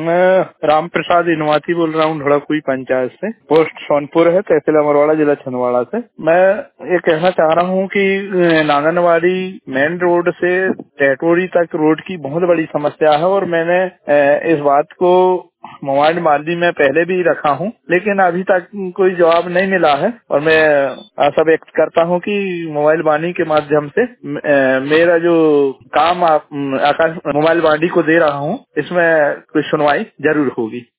मैं राम प्रसाद इनवाती बोल रहा हूँ, ढोड़ाकुई पंचायत से। पोस्ट सोनपुर है, तहसील अमरवाड़ा, जिला छिंदवाड़ा से। मैं ये कहना चाह रहा हूँ कि नांगनवाड़ी मेन रोड से टेटोरी तक रोड की बहुत बड़ी समस्या है और मैंने इस बात को मोबाइल माली में पहले भी रखा हूँ, लेकिन अभी तक कोई जवाब नहीं मिला है। और मैं आशा व्यक्त करता हूँ कि मोबाइल वाणी के माध्यम से मेरा जो काम आप आकाश मोबाइल वाणी को दे रहा हूँ, इसमें कुछ सुनवाई जरूर होगी।